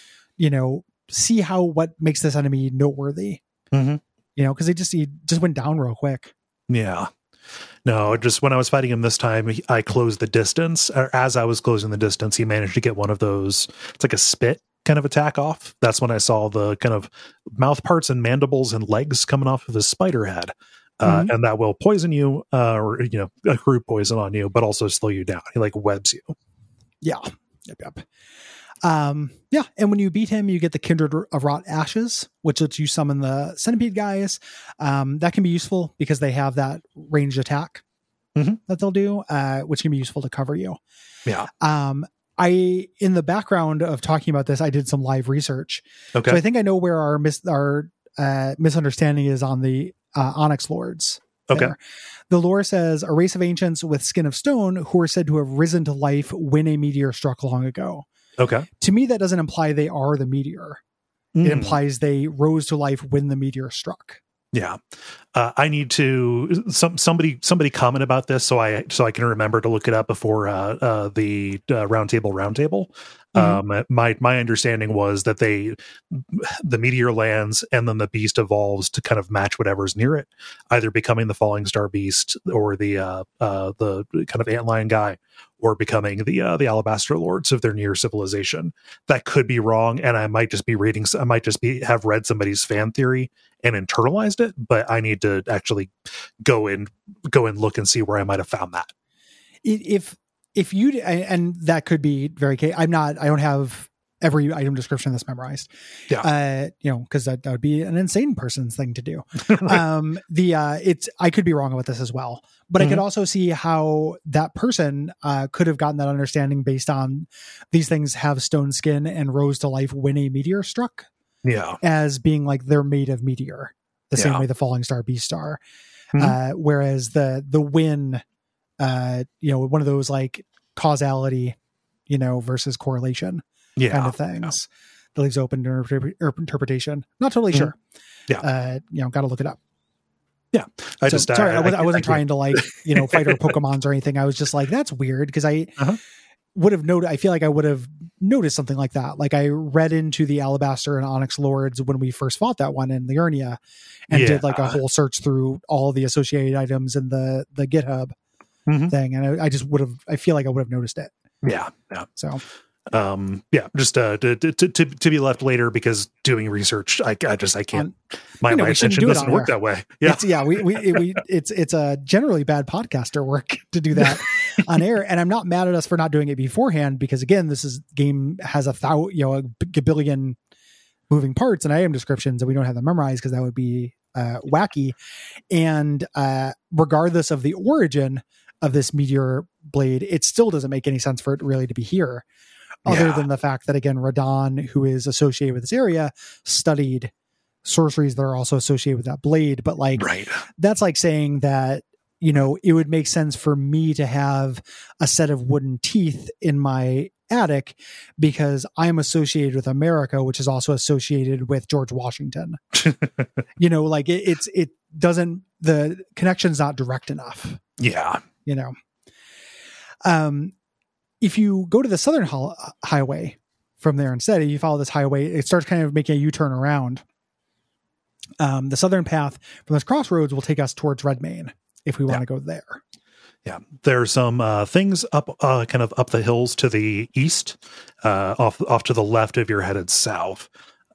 see what makes this enemy noteworthy. Because he just went down real quick. Yeah. No, just when I was fighting him this time, I closed the distance. Or as I was closing the distance, he managed to get one of those. It's like a spit kind of attack off. That's when I saw the kind of mouth parts and mandibles and legs coming off of his spider head. And that will poison you, or accrue poison on you, but also slow you down. He like webs you. Yeah. Yep. And when you beat him, you get the Kindred of Rot Ashes, which lets you summon the centipede guys. That can be useful because they have that ranged attack that they'll do, which can be useful to cover you. Yeah. In the background of talking about this, I did some live research. Okay. So I think I know where our misunderstanding is on the Onyx Lords. Okay. There. The lore says a race of ancients with skin of stone who are said to have risen to life when a meteor struck long ago. Okay. To me, that doesn't imply they are the meteor. It implies they rose to life when the meteor struck. Yeah. I need to somebody comment about this so I can remember to look it up before the roundtable. My understanding was that the meteor lands and then the beast evolves to kind of match whatever's near it, either becoming the falling star beast or the kind of antlion guy, or becoming the alabaster lords of their near civilization. That could be wrong, and I might just be have read somebody's fan theory and internalized it, but I need to actually go and look and see where I might have found that. If you, and that could be very, I don't have every item description of this memorized. Yeah. Cause that would be an insane person's thing to do. I could be wrong about this as well, but I could also see how that person could have gotten that understanding based on these things have stone skin and rose to life when a meteor struck. Yeah. As being like they're made of meteor, the same way the falling star beast are. Whereas the win, one of those like causality, versus correlation kind of things that leaves open to interpretation. Not totally sure. Yeah. Got to look it up. Yeah. I wasn't trying to fight our Pokemons or anything. I was just like, that's weird. Cause I would have noted, I feel like I would have noticed something like that. Like I read into the Alabaster and Onyx Lords when we first fought that one in Liurnia and did like a whole search through all the associated items in the GitHub thing. And I feel like I would have noticed it. Yeah. So, just to be left later because doing research, I can't. My attention doesn't work that way. Yeah, it's a generally bad podcaster work to do that on air, and I'm not mad at us for not doing it beforehand because again, game has a billion moving parts and item descriptions, and we don't have them memorized because that would be wacky. And regardless of the origin of this meteor blade, it still doesn't make any sense for it really to be here. Other than the fact that, again, Radahn, who is associated with this area, studied sorceries that are also associated with that blade. But that's like saying that, it would make sense for me to have a set of wooden teeth in my attic because I'm associated with America, which is also associated with George Washington. the connection's not direct enough. Yeah. You know, if you go to the southern highway from there instead, if you follow this highway, it starts kind of making a U-turn around. The southern path from those crossroads will take us towards Redmain if we want to go there. Yeah, there's some things up, kind of up the hills to the east, off to the left if you're headed south.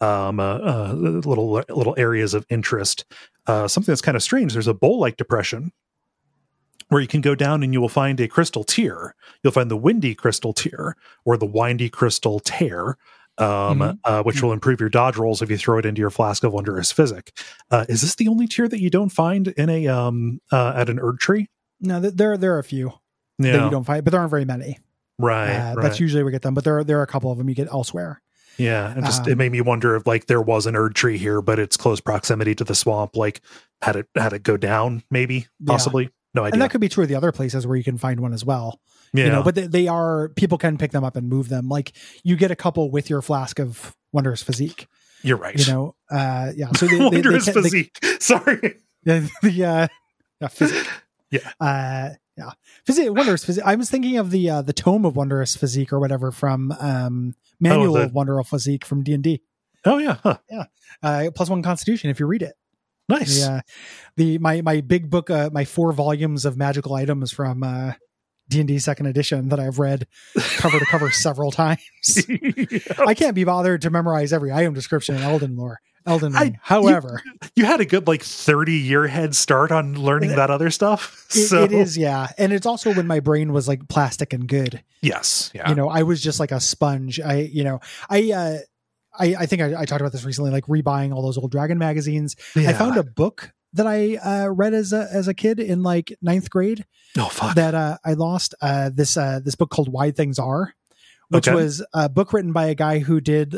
Little areas of interest. Something that's kind of strange. There's a bowl-like depression where you can go down and you will find a crystal tear. You'll find the windy crystal tear or the windy crystal tear, which will improve your dodge rolls if you throw it into your flask of wondrous physic. Is this the only tear that you don't find in a at an Erd tree? No, there are a few that you don't find, but there aren't very many. Right. That's usually where we get them, but there are a couple of them you get elsewhere. Yeah, and it made me wonder if like there was an Erd tree here, but it's close proximity to the swamp. Like, had it go down? Maybe, possibly. No idea. And that could be true of the other places where you can find one as well. Yeah. You know, but they are, people can pick them up and move them. Like you get a couple with your flask of wondrous physique. You're right. You know, yeah. So wondrous physique. Sorry. Physique. Yeah. Yeah. Wondrous physique. I was thinking of the Tome of Wondrous Physique or whatever from Manual of Wondrous Physique from D&D. Oh yeah. Huh. Yeah. +1 Constitution if you read it. Nice. Yeah. My big book, my 4 volumes of magical items from D&D 2nd edition that I've read cover to cover several times. I can't be bothered to memorize every item description in Elden Ring. However, you had a good 30-year head start on learning that other stuff. It is, yeah. And it's also when my brain was like plastic and good. Yes. Yeah. You know, I was just like a sponge. I think I talked about this recently, like rebuying all those old Dragon magazines. Yeah. I found a book that I read as a kid in like 9th grade. Oh fuck! That I lost. This book called Why Things Are, which was a book written by a guy who did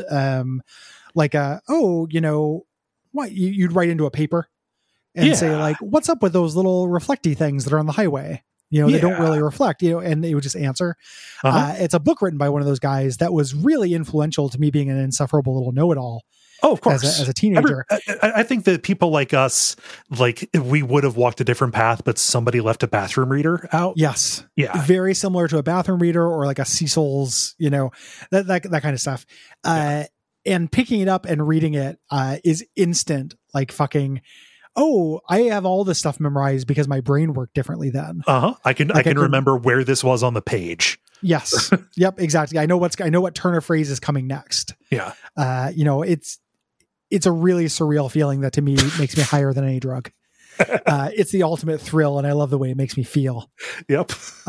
what you'd write into a paper and say like, what's up with those little reflecty things that are on the highway? You know, they don't really reflect, and it would just answer. It's a book written by one of those guys that was really influential to me being an insufferable little know-it-all. Oh, of course. As a teenager. I think that people like us, like we would have walked a different path, but somebody left a bathroom reader out. Yes. Yeah. Very similar to a bathroom reader or like a Cecil's, you know, that kind of stuff. And picking it up and reading it is instant, like fucking, oh, I have all this stuff memorized because my brain worked differently then. I can remember where this was on the page. Yes. Yep, exactly. I know what turn of phrase is coming next. Yeah. You know, it's a really surreal feeling that to me makes me higher than any drug. It's the ultimate thrill, and I love the way it makes me feel. Yep.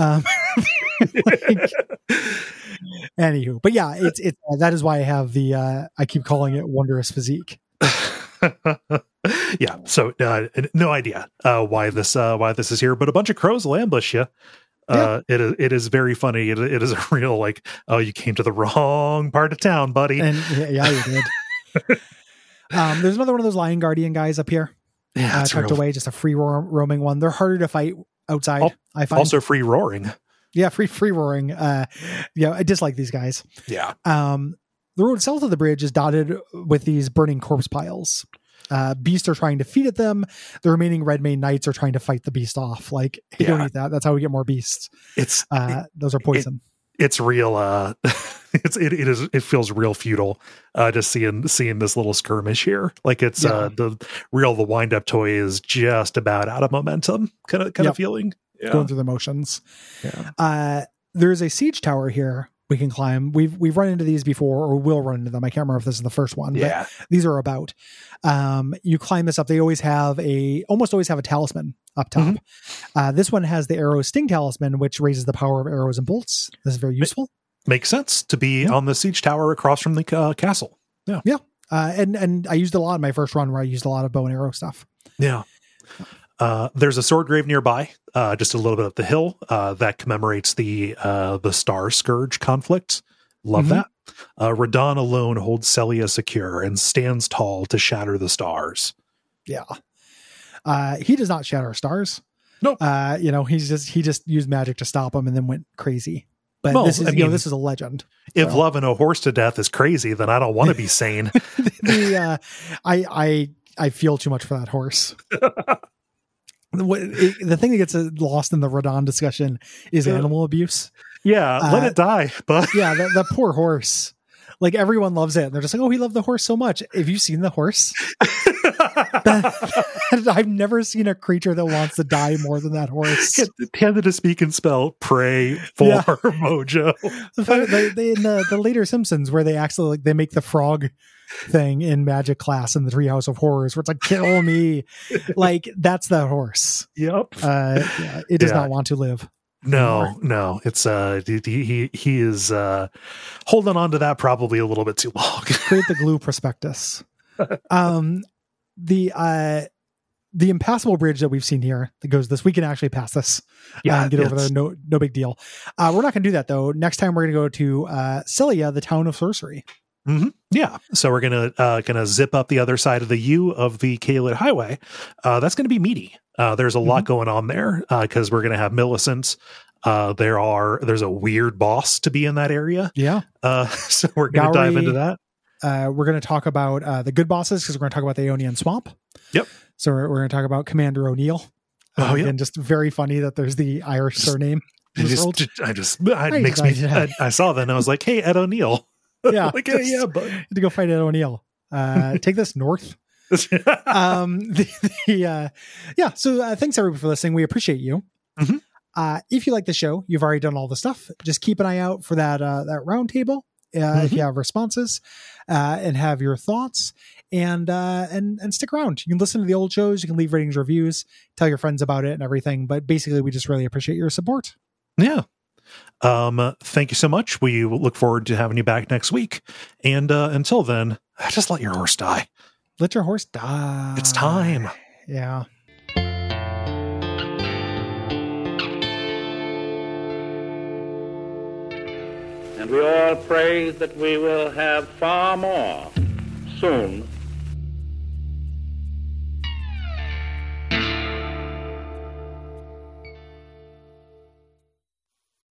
Anywho, but yeah, it's that is why I have I keep calling it Wondrous Physique. Yeah. So no idea why this is here, but a bunch of crows will ambush you. It is very funny. It is a real like, oh, you came to the wrong part of town, buddy. And yeah, you did. There's another one of those Lion Guardian guys up here. Yeah, tucked away, just a free roaming one. They're harder to fight outside. I find also free roaring. Yeah, free roaring. I dislike these guys. Yeah. The road south of the bridge is dotted with these burning corpse piles. Beasts are trying to feed at them. The remaining Redmain knights are trying to fight the beast off. Like, hey, don't eat that. That's how we get more beasts. Those are poison. It's real. It feels real feudal. Just seeing this little skirmish here. Like it's the wind up toy is just about out of momentum. Kind of feeling. Yeah. Going through the motions. Yeah. There's a siege tower here we can climb. We've run into these before, or will run into them. I can't remember if this is the first one. Yeah. But these are about. You climb this up. They almost always have a talisman up top. Mm-hmm. This one has the arrow sting talisman, which raises the power of arrows and bolts. This is very useful. Makes sense to be on the siege tower across from the castle. Yeah. Yeah. And I used a lot in my first run where I used a lot of bow and arrow stuff. Yeah. There's a sword grave nearby, just a little bit up the hill, that commemorates the Star Scourge conflict. Love that. Radon alone holds Celia secure and stands tall to shatter the stars. Yeah. He does not shatter stars. Nope. He just used magic to stop him and then went crazy. But this is a legend. If loving a horse to death is crazy, then I don't want to be sane. I I feel too much for that horse. The thing that gets lost in the Radon discussion is animal abuse. Yeah, let it die. But yeah, the poor horse. Like, everyone loves it. They're just like, oh, he loved the horse so much. Have you seen the horse? I've never seen a creature that wants to die more than that horse. Handed to speak and spell pray for Mojo. In the later Simpsons, where they actually they make the frog thing in magic class in the Treehouse of Horrors, where it's like, kill me. Like, that's that horse. Yep. It does not want to live. No, it's he is holding on to that probably a little bit too long. Create the glue prospectus. The impassable bridge that we've seen here that goes this, we can actually pass this and get over there. No big deal. We're not going to do that though. Next time we're going to go to Celia, the town of sorcery. Mm-hmm. Yeah. So we're gonna zip up the other side of the U of the Caelid Highway. That's going to be meaty. There's a lot going on there because we're going to have Millicent. There's a weird boss to be in that area. Yeah. So we're going to dive into that. We're going to talk about the good bosses because we're going to talk about the Aeonian Swamp. Yep. So we're going to talk about Commander O'Neill. And just very funny that there's the Irish surname. I saw that and I was like, hey, Ed O'Neill. Yeah. Like, yeah, but to go fight Ed O'Neill. Take this north. So thanks everybody for listening. We appreciate you. Mm-hmm. If you like the show, you've already done all the stuff. Just keep an eye out for that round table. If you have responses and have your thoughts and stick around. You can listen to the old shows. You can leave ratings, reviews, tell your friends about it and everything. But basically, we just really appreciate your support. Yeah. Thank you so much. We look forward to having you back next week. And until then, just let your horse die. Let your horse die. It's time. Yeah. And we all pray that we will have far more soon